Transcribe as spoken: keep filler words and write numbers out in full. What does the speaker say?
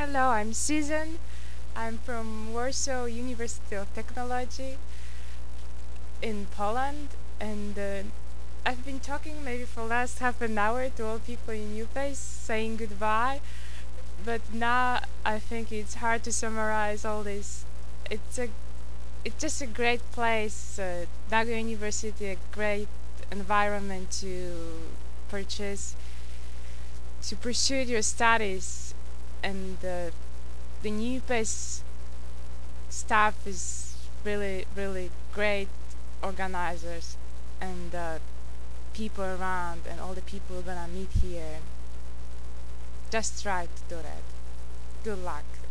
Hello, I'm Susan. I'm from Warsaw University of Technology in Poland, and uh, I've been talking maybe for last half an hour to all people in UPace, saying goodbye. But now I think it's hard to summarize all this. It's a, it's just a great place. Uh, Nagoya University, a great environment to purchase, to pursue your studies, and uh, the UPace staff is really, really great organizers, and uh, people around, and all the people we're gonna meet here. Just try to do that. Good luck.